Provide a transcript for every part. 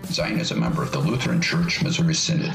Zine is a member of the Lutheran Church Missouri Synod.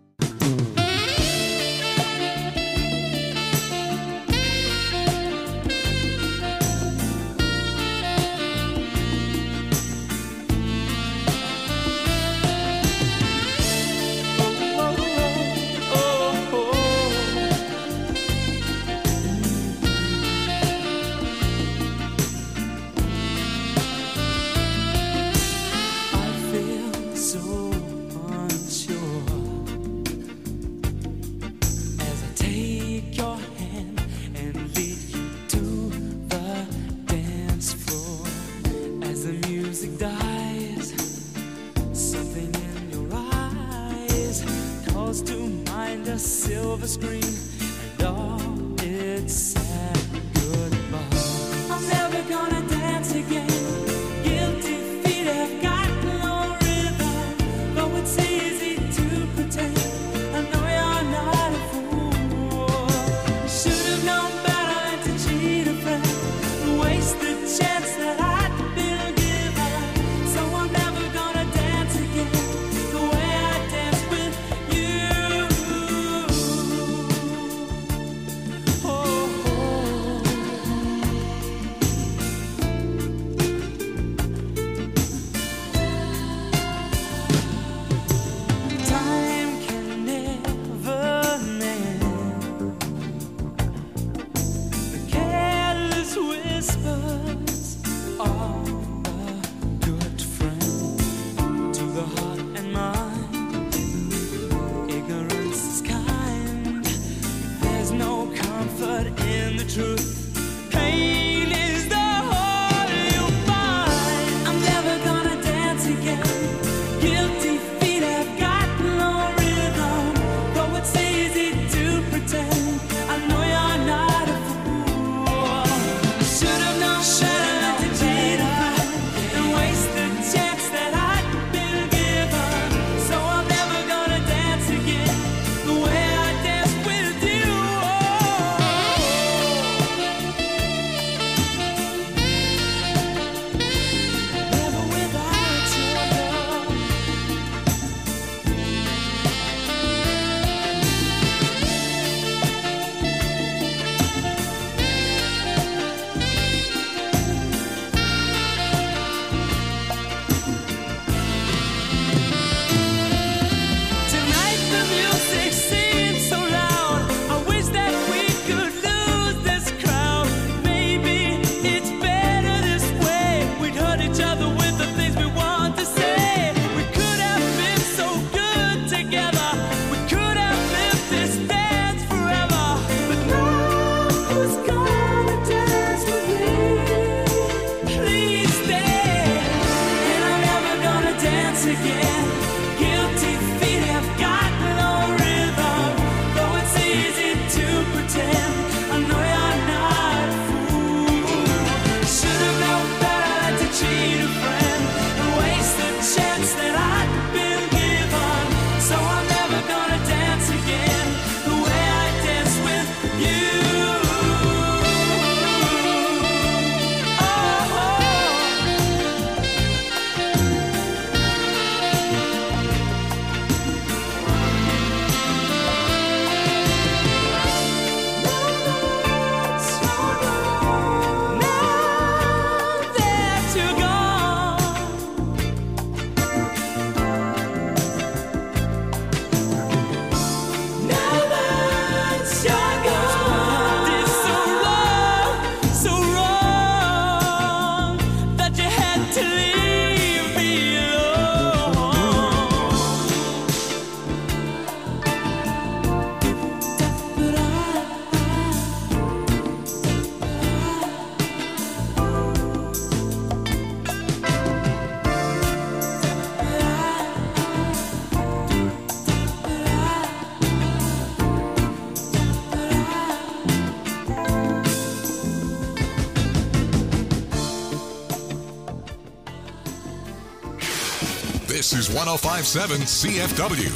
This is 105.7 CFW.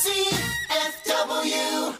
CFW.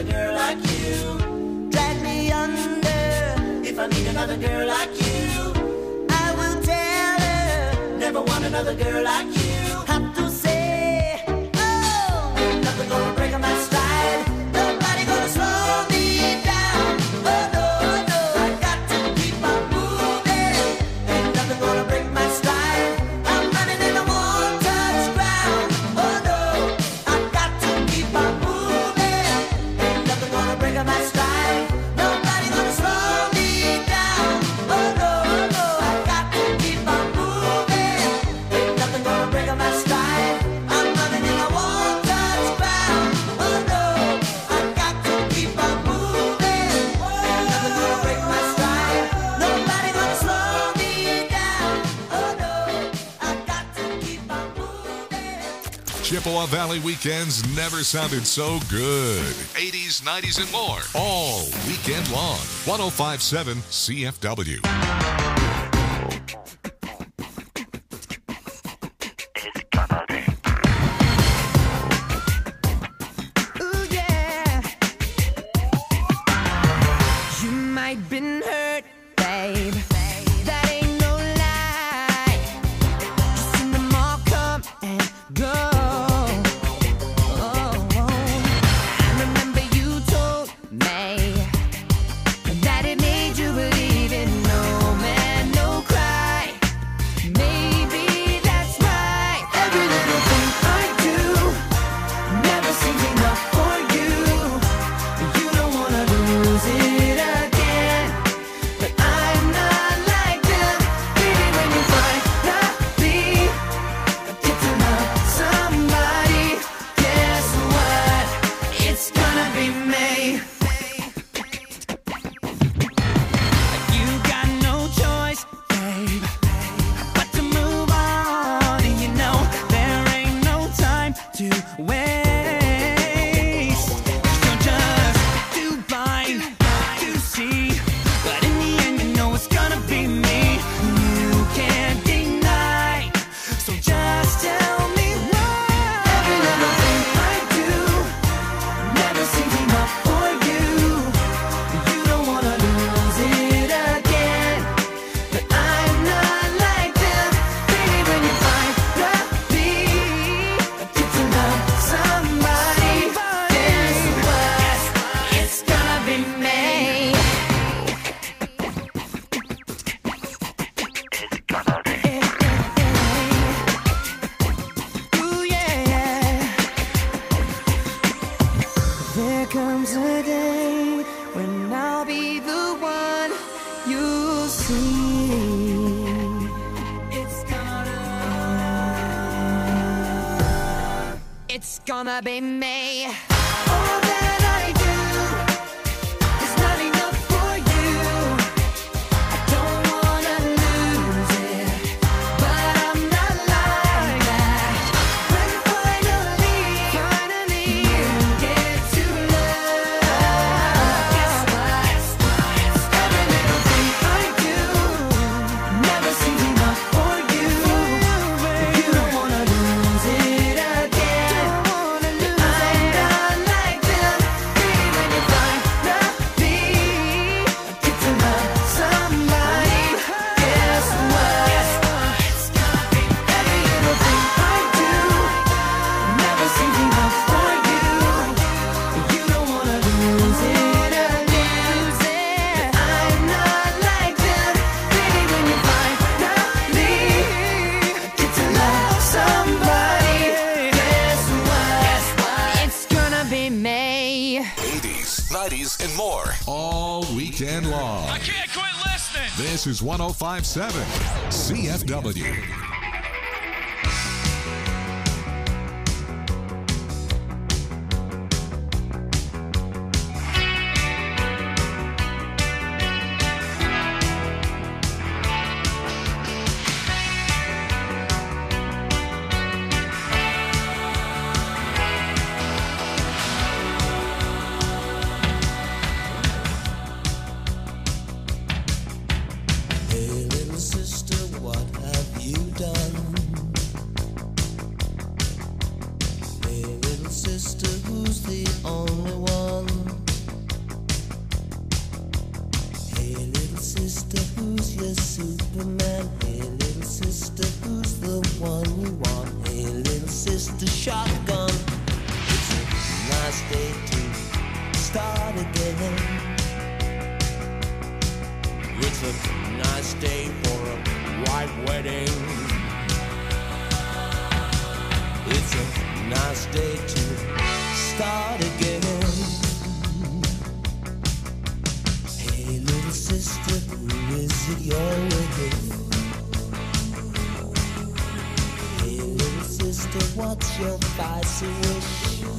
girl like you. Drag me under if I meet another girl like you. I will tell her, never want another girl like you. Have to say, oh, ain't nothing gonna break my stride. Nobody gonna slow me down. Oh no, no, I got to keep on moving. Ain't nothing gonna break my stride. I'm running in a one-touch ground. Oh no, I got to keep on moving. Ain't nothing gonna break my stride. Nobody gonna slow me down. Oh no, no, I got to keep on moving. Ain't nothing gonna break my stride. I'm running in a one-touch ground. Oh no, I got to keep on moving. Ain't nothing gonna break my stride. Nobody gonna slow me down. Oh no, I got to keep on moving. Chippewa Valley weekends never sounded so good. 80s, 90s, and more. All weekend long. 105.7 CFW. Ooh, yeah. You might been hurt, babe. That ain't no lie. Just seen them all come and go. I remember you told me that it made you believe in no man, no cry. Maybe that's right. Every little thing I do never seems enough for you. You don't wanna lose it again, but I'm not like them. Baby, when you finally get to love somebody, guess what? It's gonna be me. You got no choice, babe, but to move on. And you know there ain't no time to waste. You're just too blind to see, but in the end you know it's gonna be me. You can't deny, so just tell me why. Every little thing I do never seems enough for you. You don't wanna lose it again, but I'm not like them. Baby, when you finally get to love somebody, guess what? It's gonna be me. Ooh, yeah. There comes a day when I'll be the one you see. It's gonna be me. All that I do is not enough for you. I don't wanna lose it, but I'm not like that. When finally you get to love, guess what? Every little thing I do never seems enough for you. You don't wanna lose it again. I'm not like them. Baby, when you finally get to love somebody, guess what? It's gonna be every little thing I do never seems enough for you. You don't wanna lose it again. I'm not like them. Baby, when you finally get to love somebody, guess what? It's gonna be me. 80s, 90s, and more. All weekend long. I can't quit listening. This is 105.7 CFW. Hey, little sister, what have you done? again. It's a nice day for a white wedding. It's a nice day to start again. Hey, little sister, who is it you're with? Hey, little sister, what's your vice wish?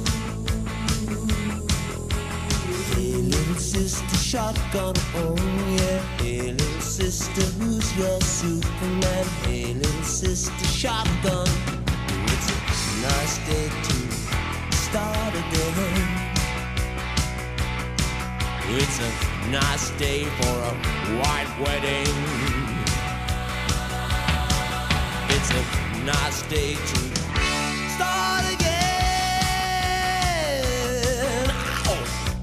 Hey, little sister, shotgun, oh yeah. Hey, little sister, who's your Superman? Hey, little sister, shotgun. It's a nice day to start again. It's a nice day for a white wedding. It's a nice day to start again. Ow!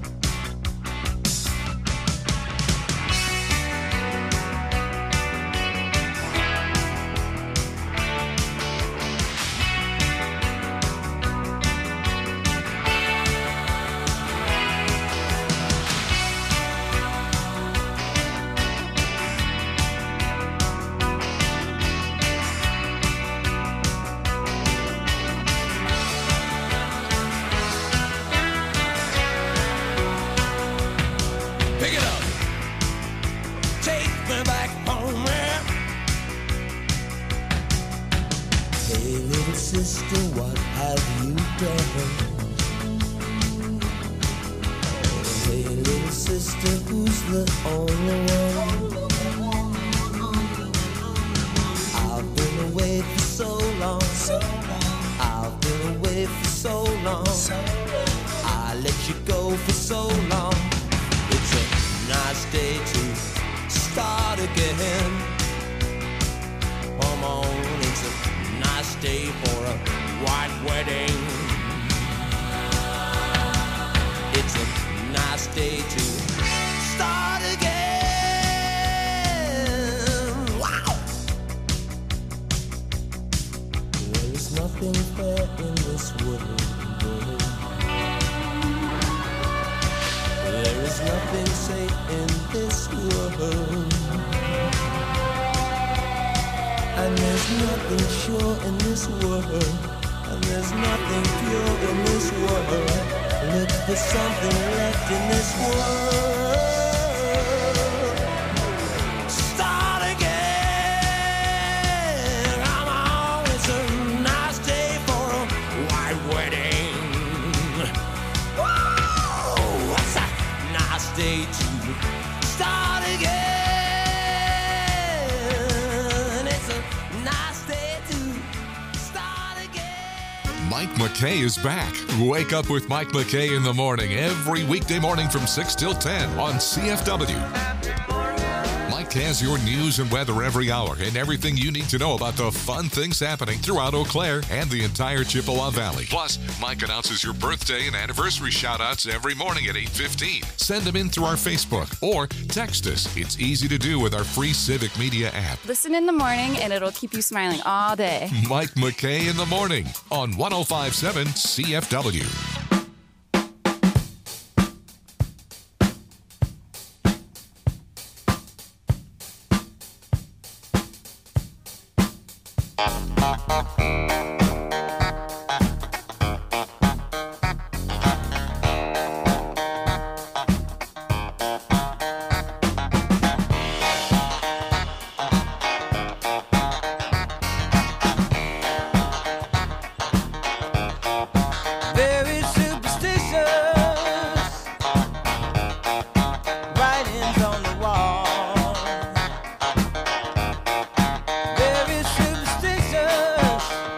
Pick it up. Take me back home, yeah. Hey, little sister, what have you done? Hey, little sister, who's the only one? I've been away for so long. I've been away for so long. I let you go for so long. It's a nice day to start again. Come on, it's a nice day for a white wedding. It's a nice day to start again. Wow! There is nothing fair in this world. There is nothing safe in this world. And there's nothing sure in this world. And there's nothing pure in this world. Look for something left in this world. Start again. Come on, it's a nice day for a white wedding. Whoa, what's a nice day to start again? It's a nice day to start again. Mike McKay is back. Wake up with Mike McKay in the morning every weekday morning from 6 till 10 on CFW. Mike has your news and weather every hour and everything you need to know about the fun things happening throughout Eau Claire and the entire Chippewa Valley. Plus, Mike announces your birthday and anniversary shout-outs every morning at 8:15. Send them in through our Facebook or text us. It's easy to do with our free Civic Media app. Listen in the morning and it'll keep you smiling all day. Mike McKay in the morning on 105.7 CFW. Very superstitious, writings on the wall. Very superstitious,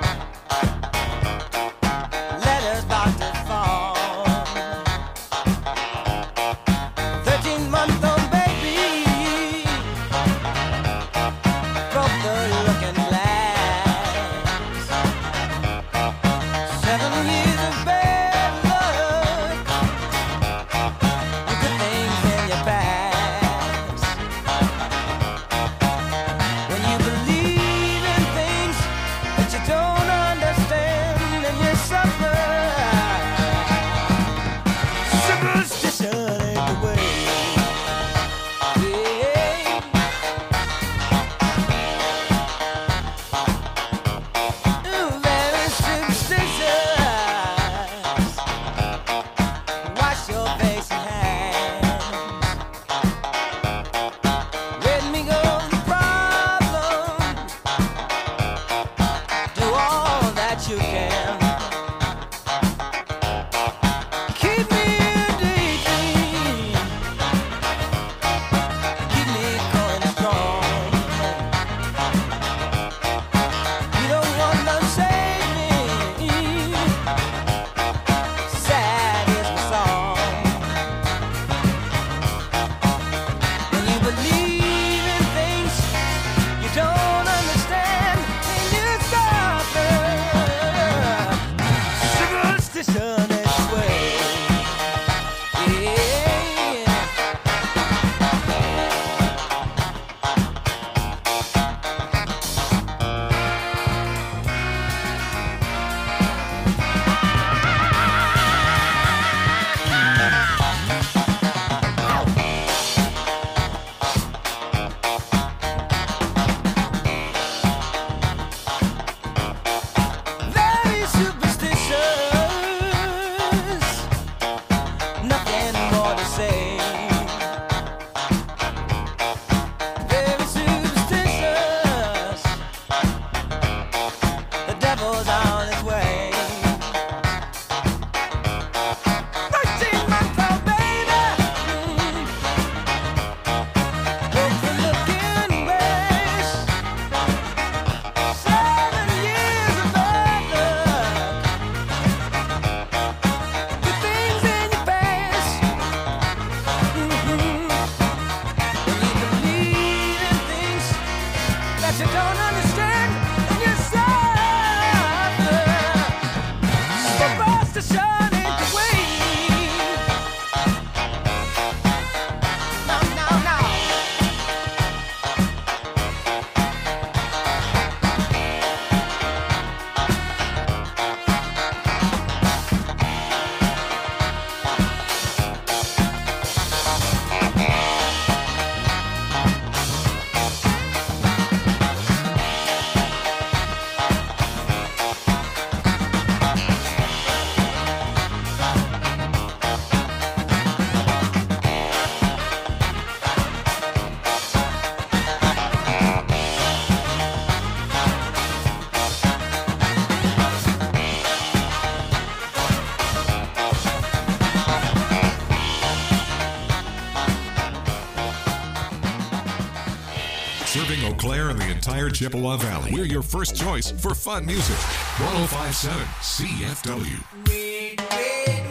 Serving Eau Claire and the entire Chippewa Valley. We're your first choice for fun music. 105.7 CFW. Red, red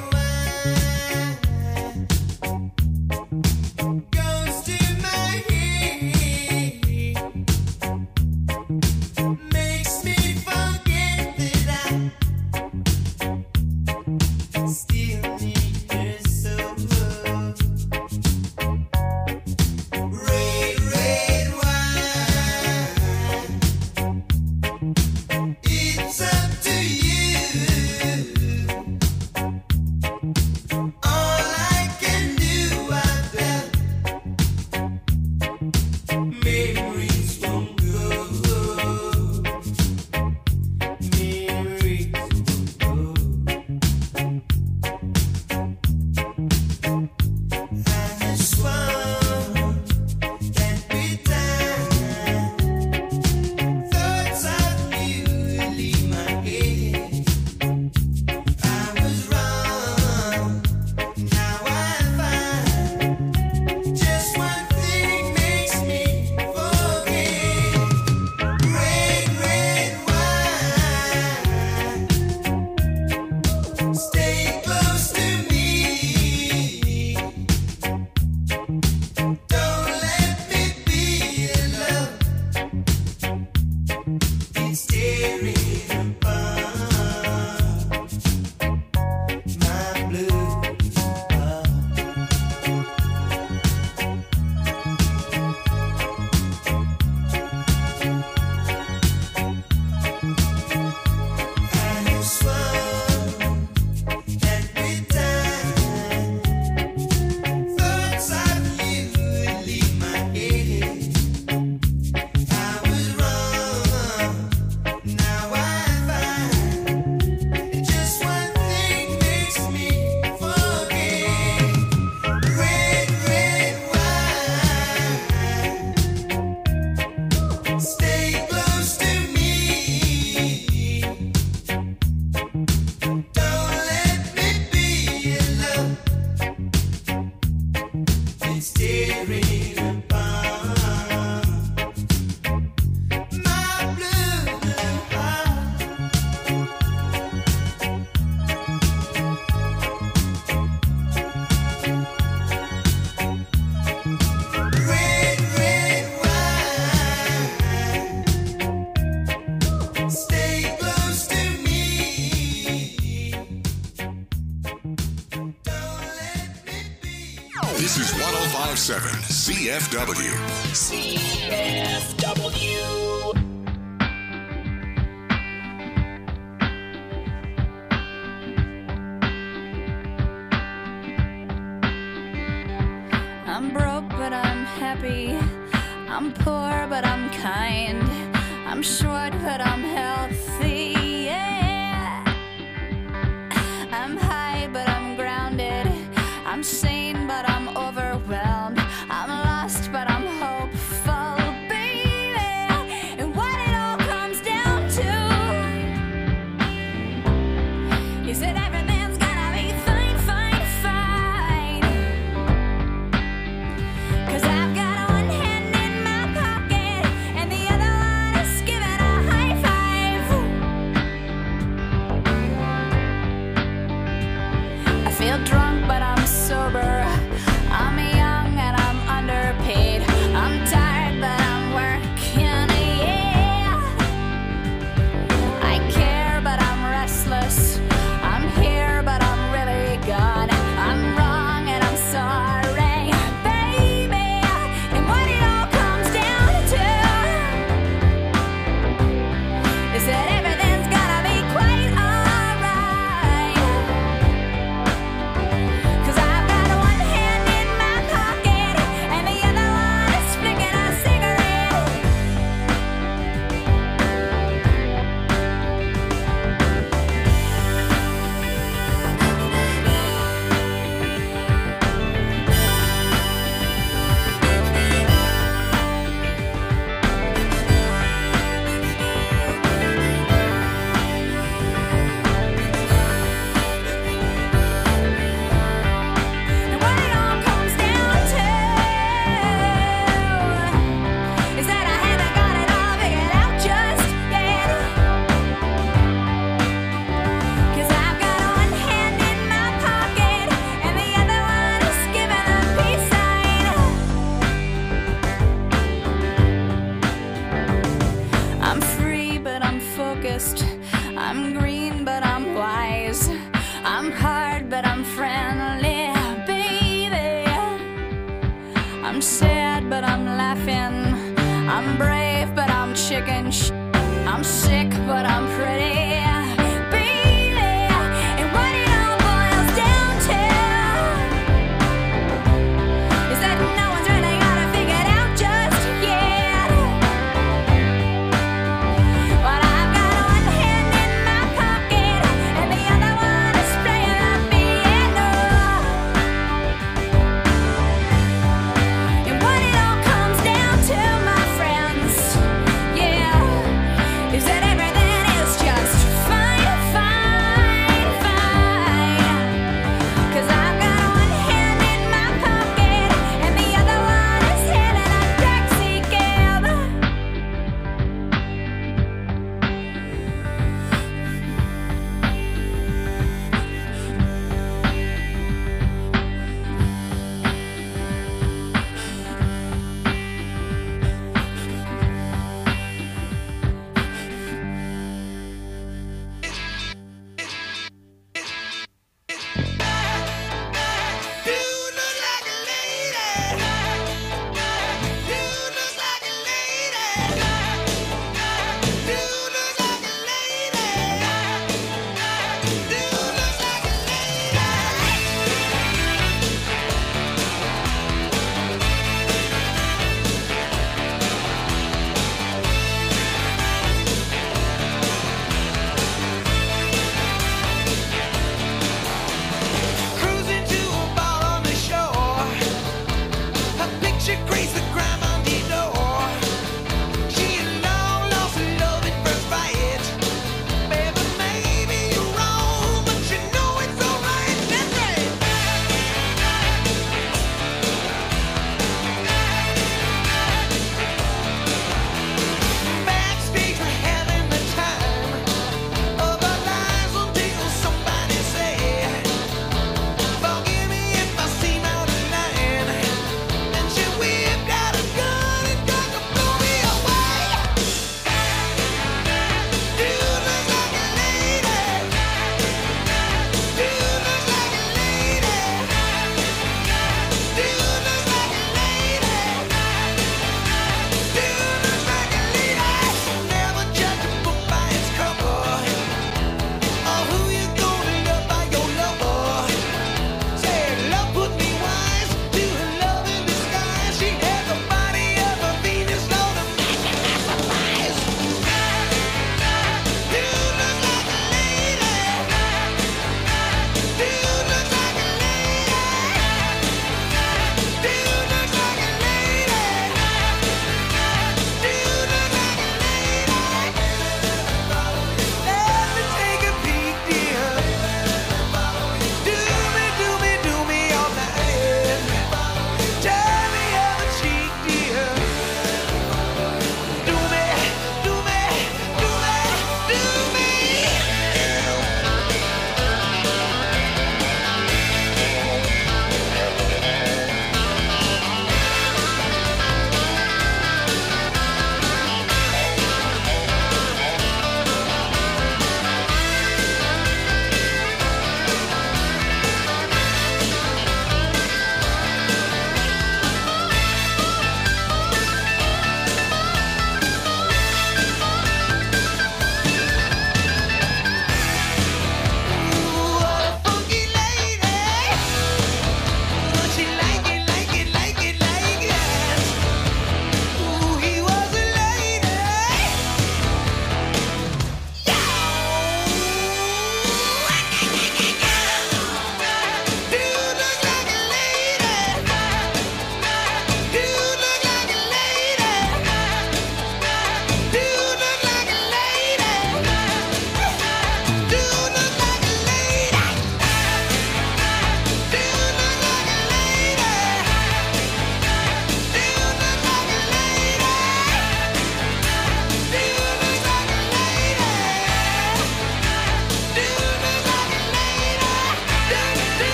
wine goes to my head, makes me forget that I still need her so. Red, red wine, it's up to you. All I can do, I felt memories won't go. Memories won't go. I swung that bit time. Thoughts of you leave my head. I was wrong. Now I find just one thing makes me forget. Red, red wine, stay close to me. Don't let me be alone. It's tearing apart my blue heart. I have swung that bit time. Thoughts of you leave my head. I was wrong. Now I find just one thing makes me forget. Red, red wine, stay close to me. Don't let me be alone. It's tearing apart my blue heart. Red, red wine, stay close to me. Don't let me be. This is 105.7 CFW. I'm broke, but I'm happy. I'm poor, but I'm kind. I'm short, but I'm healthy. Yeah. I'm high, but I'm grounded. I'm sane, but I'm overwhelmed. I'm lost, but I'm hopeful, baby. And what it all comes down to is that everything's gonna be fine, fine, fine. 'Cause I've got one hand in my pocket and the other one is giving a high five. I feel drunk, but I'm sober. I'm young, I'm sad, but I'm laughing. I'm brave, but I'm chicken. I'm sick, but I'm pretty. Baby, and what it all boils down to is that no one's really got it figured out just yet. But I've got one hand in my pocket and the other one is playing the piano. And what it all comes down to, my friends, yeah, is that everything is just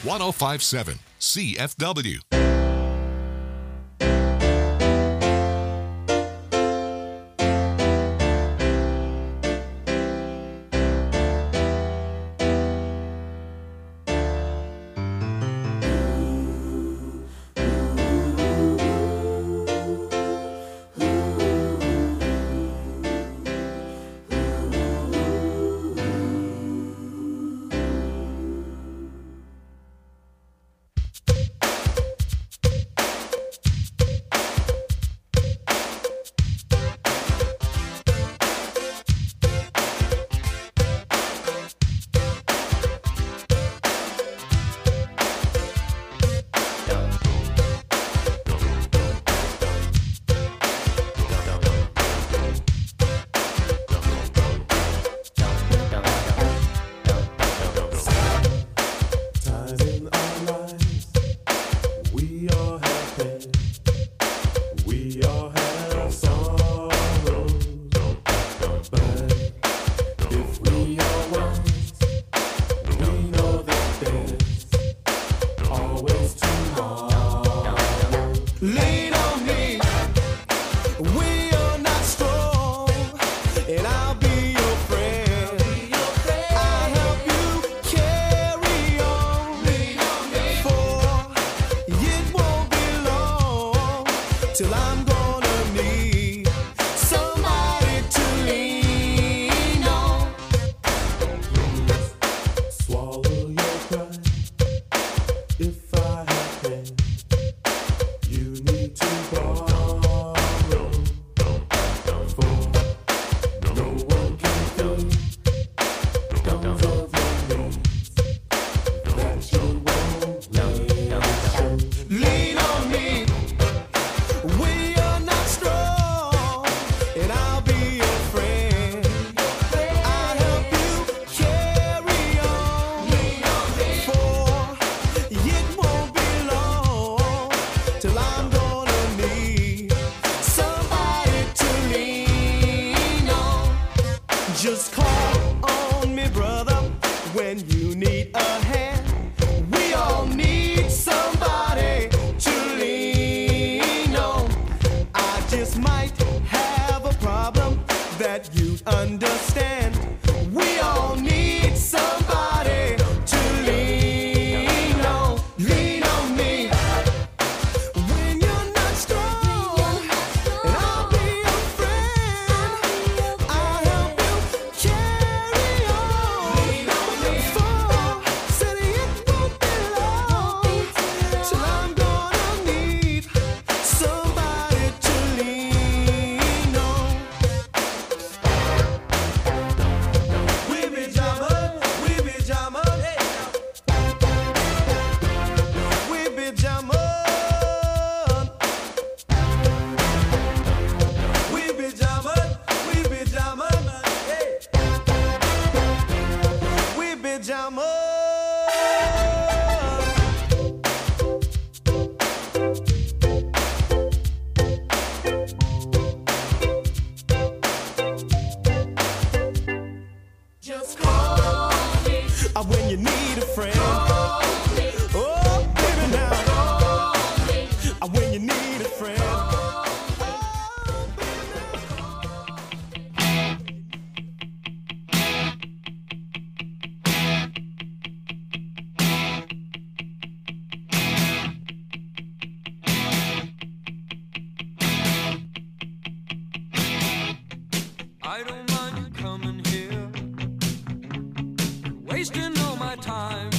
1057 CFW. Just call on me, brother, when you need a hand. We all need somebody to lean on. I just might have a problem that you'd understand. We all need somebody to lean on. Lean on me when you're not strong, and I'll be your friend. I'll help you carry on. Lean on me. For said it won't be long till I'm gonna need somebody to lean on. We be jamming, we be jamming, we be jamming, we be jamming, we be jamming, we be jamming. Just call me when you need a friend. Call me. Oh, baby, now. Call me when you need a friend. I don't mind you coming here, wasting all my time.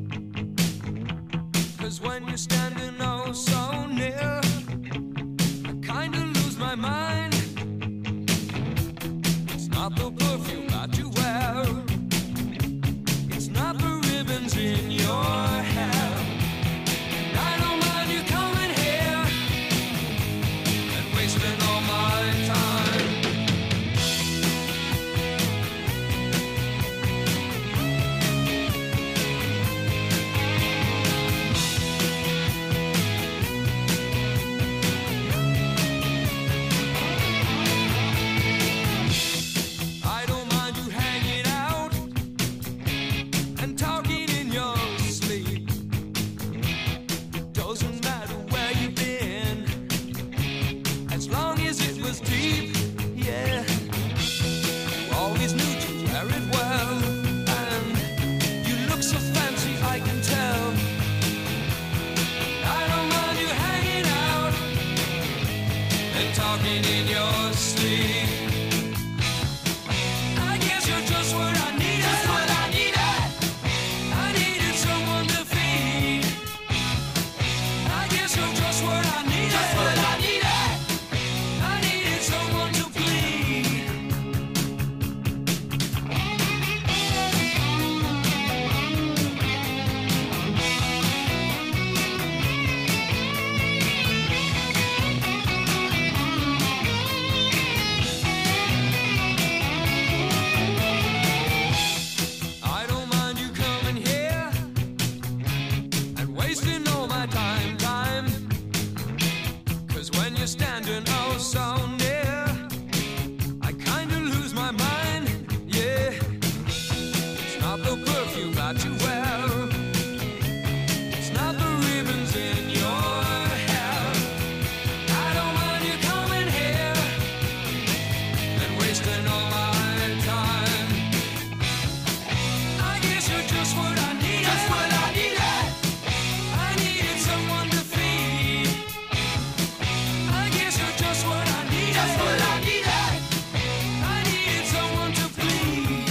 'Cause when you're standing oh so near, I kinda lose my mind. It's not the perfume that you wear, it's not the ribbons in your hair. And I don't mind you coming here and wasting all my time. I don't mind spend all my time. I guess you're just what I needed. Just what I needed. I needed someone to feed. I guess you're just what I needed. Just what I needed. I needed someone to please.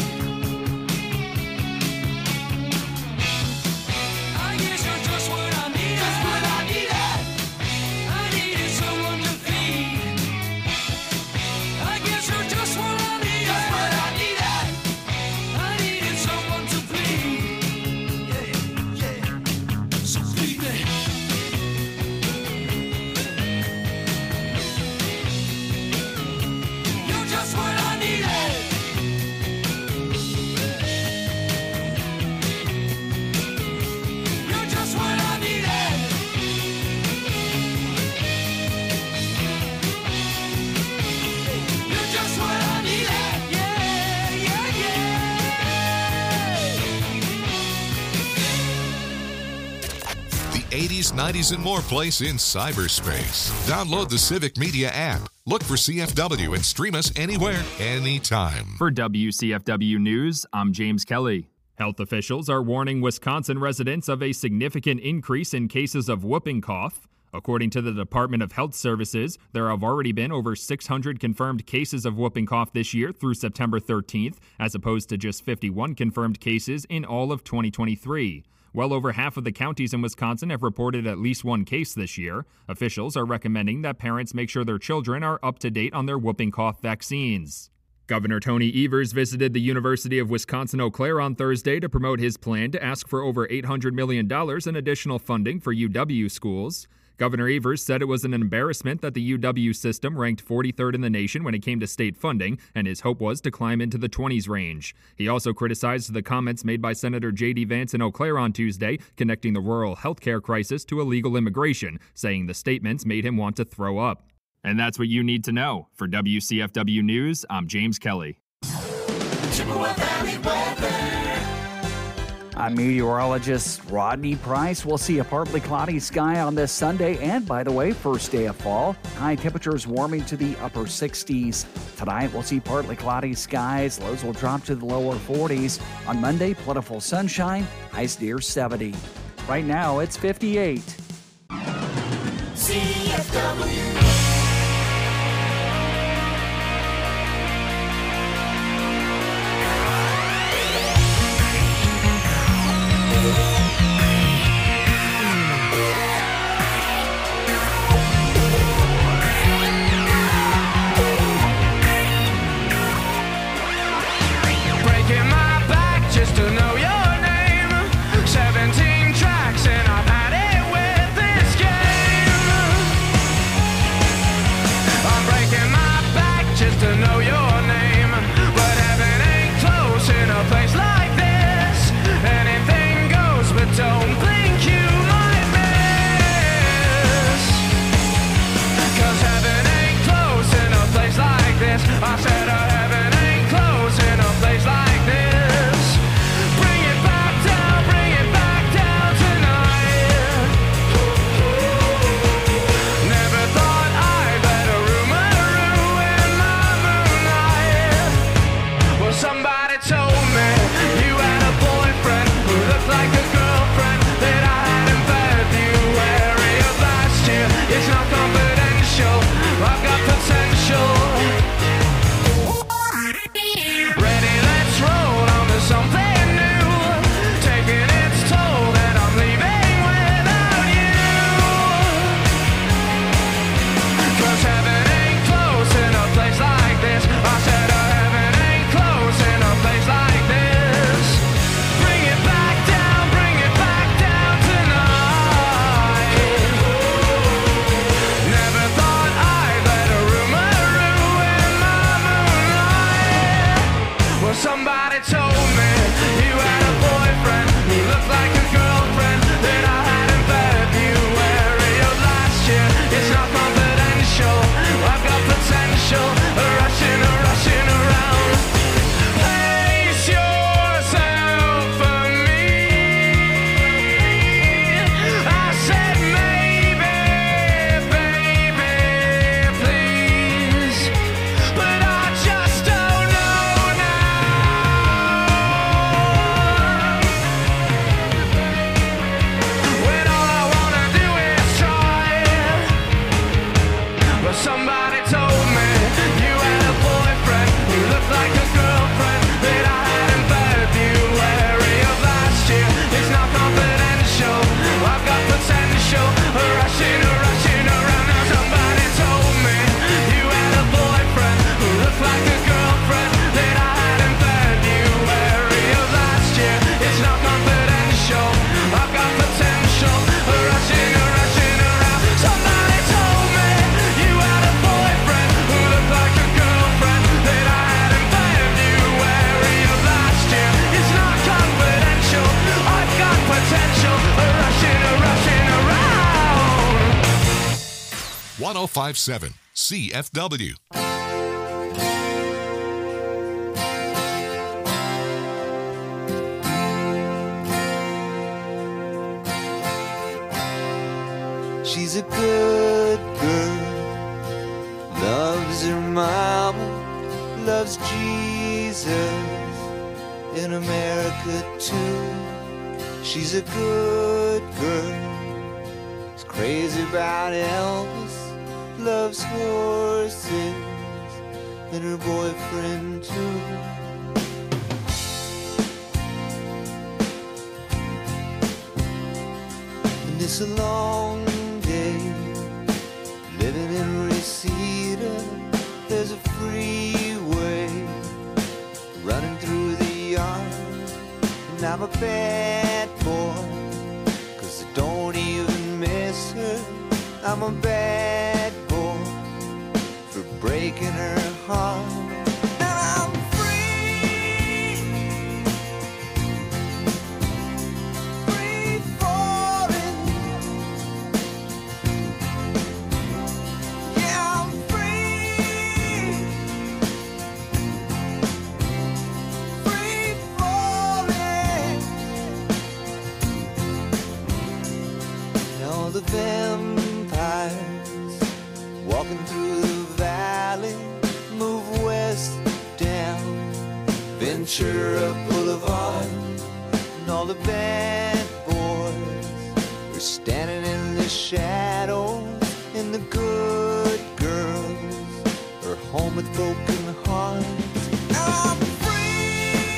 I guess you're just what I needed. Just what I needed. I needed someone to feed. I guess you're just what I needed. Just what I needed. I needed someone to please. Yeah, yeah. So please me. You're just what I needed. You're just what I needed. You're just what I needed. Yeah, yeah, yeah. The 80s, 90s, and more place in cyberspace. Download the Civic Media app. Look for CFW and stream us anywhere, anytime. For WCFW News, I'm James Kelly. Health officials are warning Wisconsin residents of a significant increase in cases of whooping cough. According to the Department of Health Services, there have already been over 600 confirmed cases of whooping cough this year through September 13th, as opposed to just 51 confirmed cases in all of 2023. Well over half of the counties in Wisconsin have reported at least one case this year. Officials are recommending that parents make sure their children are up to date on their whooping cough vaccines. Governor Tony Evers visited the University of Wisconsin-Eau Claire on Thursday to promote his plan to ask for over $800 million in additional funding for UW schools. Governor Evers said it was an embarrassment that the UW system ranked 43rd in the nation when it came to state funding, and his hope was to climb into the 20s range. He also criticized the comments made by Senator J.D. Vance in Eau Claire on Tuesday, connecting the rural health care crisis to illegal immigration, saying the statements made him want to throw up. And that's what you need to know. For WCFW News, I'm James Kelly. Chippewa Valley weather. I'm meteorologist Rodney Price. We'll see a partly cloudy sky on this Sunday, and by the way, first day of fall. High temperatures warming to the upper 60s. Tonight, we'll see partly cloudy skies. Lows will drop to the lower 40s. On Monday, plentiful sunshine. Highs near 70. Right now, it's 58. CFW. Breaking my back just to know your name. 17 tracks and I've had it with this game. I'm breaking my back just to know your name. But heaven ain't close in a place like this. Anything goes, but don't think you might miss. 'Cause heaven ain't close in a place like this. I said heaven ain't close in a place like this. Bring it back down tonight. Never thought I'd let a rumor ruin my moonlight. Well, somebody told me you had a boyfriend who looked like a girlfriend that I had in February of last year. It's not confidential, I've got potential. Ready, let's roll on to something new. Taking its toll that I'm leaving without you. 'Cause heaven ain't close in a place like this. I said heaven ain't close in a place like this. Bring it back down tonight. Never thought I'd let a rumor ruin my moonlight. Well, somebody told me you had a boyfriend who looked like a girlfriend that I had in February of last year. It's not confidential, I've got potential. Rushing around. Place yourself for me. I said maybe, baby, please. But I just don't 1057 CFW. She's a good girl, loves her mama, loves Jesus in America too. She's a good girl, is crazy about Elvis, loves horses and her boyfriend too. And it's a long day living in Reseda. There's a freeway running through the yard, and I'm a bad boy, 'cause I don't even miss her. I'm a bad boy for breaking her heart. And I'm free, free falling. Yeah, I'm free, free falling. And all the vampires walking through the valley move west down Ventura Boulevard, and all the bad boys are standing in the shadows, and the good girls are home with broken hearts. I'm free,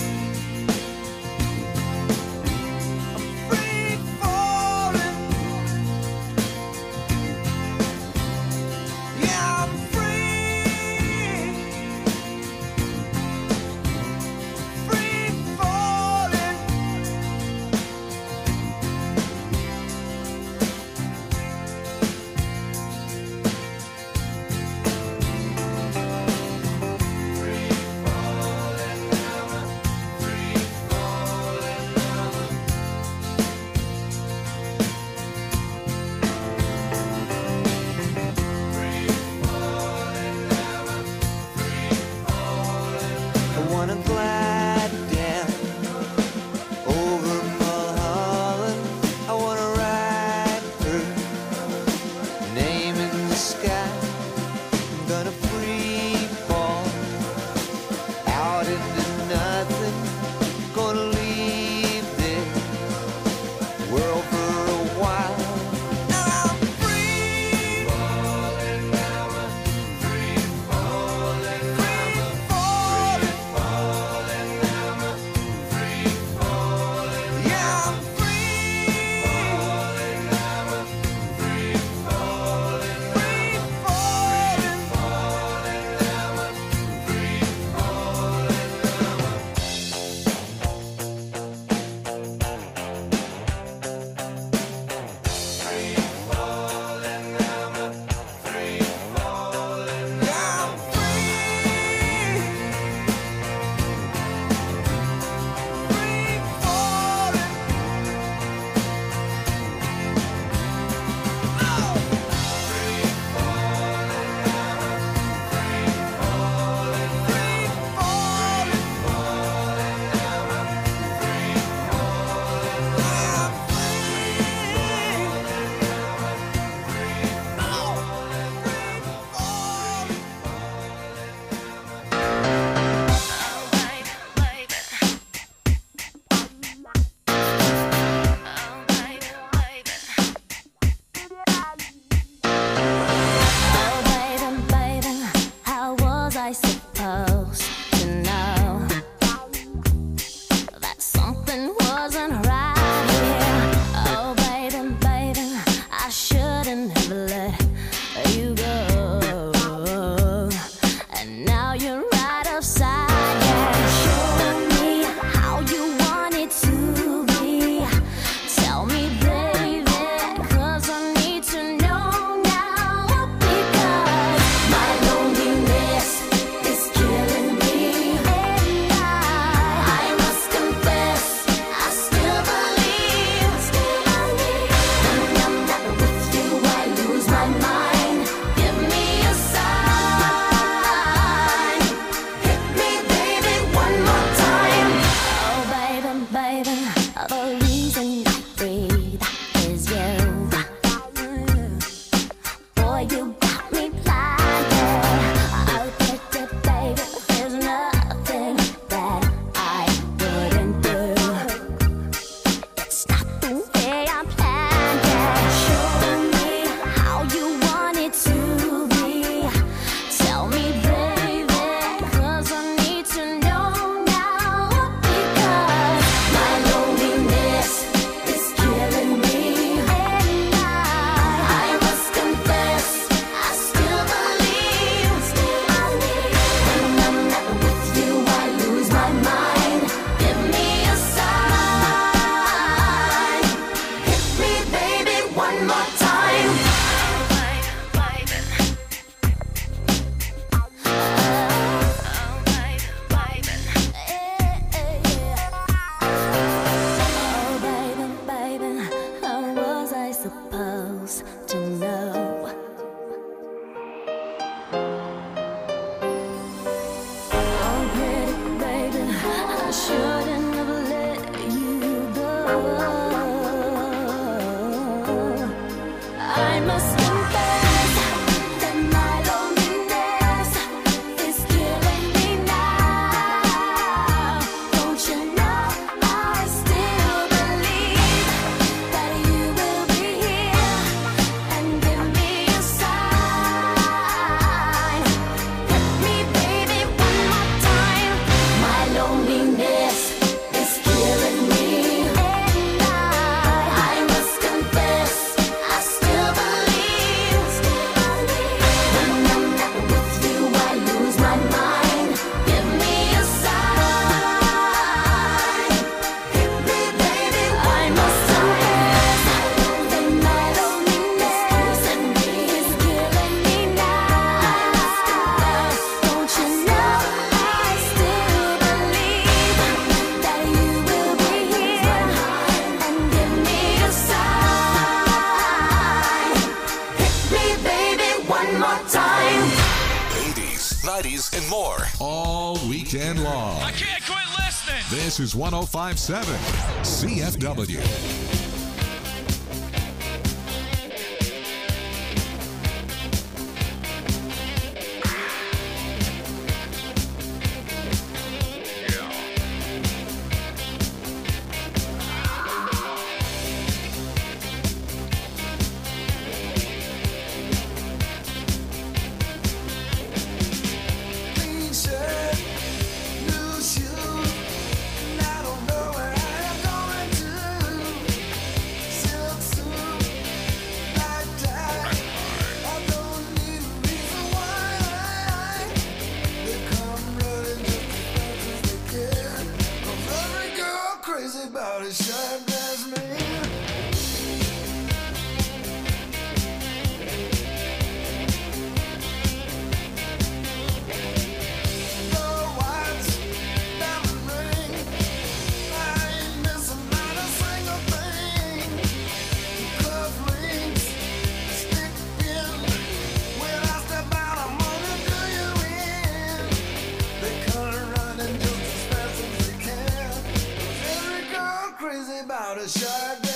I'm free falling. Yeah, I'm free, free falling. I wanna glide down over Mulholland. I wanna write her name in the sky. I'm gonna free fall out into nothing. Gonna leave this world for a while. And I'm free, falling down, free falling, free falling. shouldn't have let you go. I must confess that my loneliness is killing me now. Don't you know I still believe that you will be here and give me a sign. Hit me, baby, one more time. My loneliness is killing me, and I must confess I still believe. When I'm not with you, I lose my mind. Give me a sign. Hit me, baby, I must confess that my loneliness is killing me now. Don't you know I still believe that you will be here and give me a sign. Hit me, baby, one more time. 80s, 90s, and more all weekend long. I can't quit listening. This is 105.7 CFW. Clean shirt, new shoes, and I don't know where I'm going to. Silk suit, black tie, I don't need a reason why. They come running just as fast as they can. 'Cause every girl crazy about a sharp dressed man. Gold watch, diamond ring, I ain't missing not a single thing. Cufflinks, stick pin, when I step out, I'm gonna do you in. They come running just as fast as they can. 'Cause every girl crazy about a sharp